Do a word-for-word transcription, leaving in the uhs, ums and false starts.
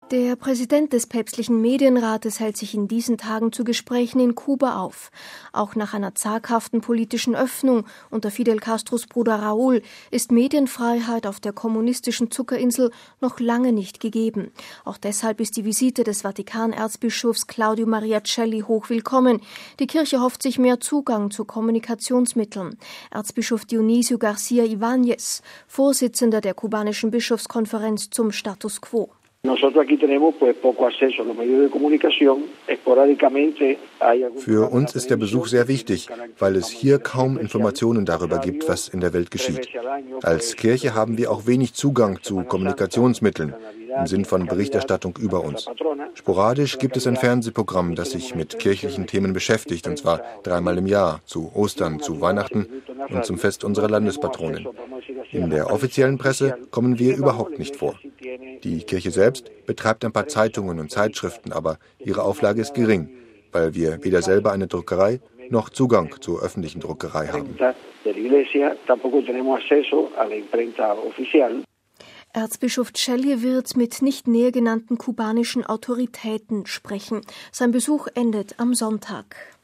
Der Präsident des päpstlichen Medienrates hält sich in diesen Tagen zu Gesprächen in Kuba auf. Auch nach einer zaghaften politischen Öffnung unter Fidel Castros Bruder Raúl ist Medienfreiheit auf der kommunistischen Zuckerinsel noch lange nicht gegeben. Auch deshalb ist die Visite des Vatikan-Erzbischofs Claudio Maria Celli hochwillkommen. Die Kirche hofft sich mehr Zugang zu Kommunikationsmitteln. Erzbischof Dionisio García Ibáñez, Vorsitzender der kubanischen Bischofskonferenz zum Status quo. Für uns ist der Besuch sehr wichtig, weil es hier kaum Informationen darüber gibt, was in der Welt geschieht. Als Kirche haben wir auch wenig Zugang zu Kommunikationsmitteln im Sinn von Berichterstattung über uns. Sporadisch gibt es ein Fernsehprogramm, das sich mit kirchlichen Themen beschäftigt, und zwar dreimal im Jahr, zu Ostern, zu Weihnachten und zum Fest unserer Landespatronin. In der offiziellen Presse kommen wir überhaupt nicht vor. Die Kirche selbst betreibt ein paar Zeitungen und Zeitschriften, aber ihre Auflage ist gering, weil wir weder selber eine Druckerei noch Zugang zur öffentlichen Druckerei haben. Erzbischof Celli wird mit nicht näher genannten kubanischen Autoritäten sprechen. Sein Besuch endet am Sonntag.